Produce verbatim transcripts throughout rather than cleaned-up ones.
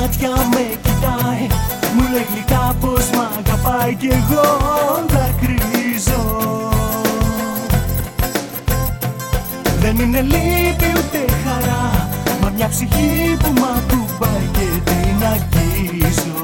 μάτια με κοιτάει, μου λέει γλυκά πως μ' αγαπάει κι εγώ δακρύζω. Δεν είναι λύπη ούτε χαρά, μα μια ψυχή που μ' ακουμπάει και την αγγίζω.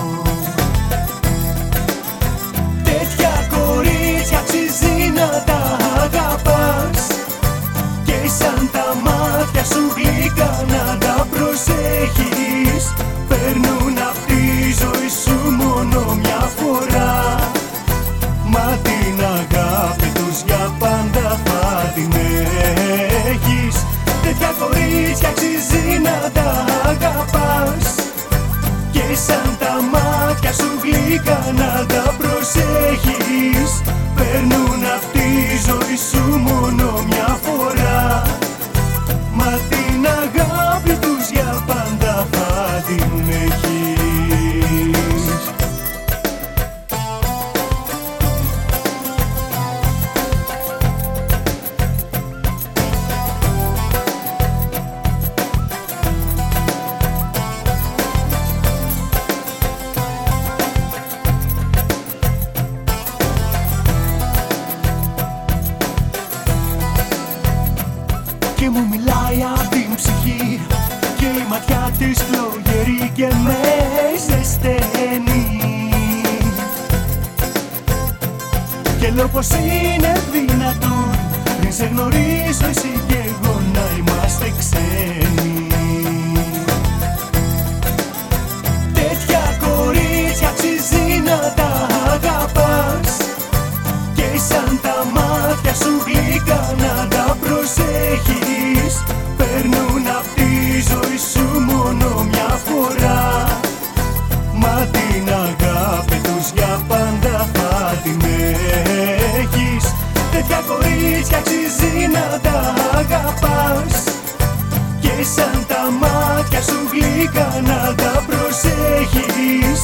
Τέτοια κορίτσια αξίζει να τα αγαπάς και σαν τα μάτια σου γλυκά να τα προσέχεις. Παίρνουν απ' τη ζωή σου μόνο μια φορά, μα την αγάπη τους για πάντα θα την έχεις. Τέτοια κορίτσια αξίζει να τα αγαπάς και σαν τα μάτια σου γλυκά να τα προσέχεις. Παίρνουν απ' τη ζωή σου μόνο μια φορά, μα την αγάπη τους για πάντα θα την έχεις. Και μου μιλάει απ' την ψυχή και η ματιά της φλογερή και με ζεσταίνει. Και λέω πως είναι δυνατόν πριν σε γνωρίζω εσύ κι εγώ να είμαστε ξένοι. Τέτοια κορίτσια αξίζει να τα αγαπάς και σαν τα μάτια σου γλυκά να τα προσέχεις. Παίρνουν απ' τη ζωή σου μόνο μια φορά, μα την αγάπη τους για πάντα θα την έχεις. Τέτοια κορίτσια αξίζει να τα αγαπάς και σαν τα μάτια σου γλυκά να τα προσέχεις.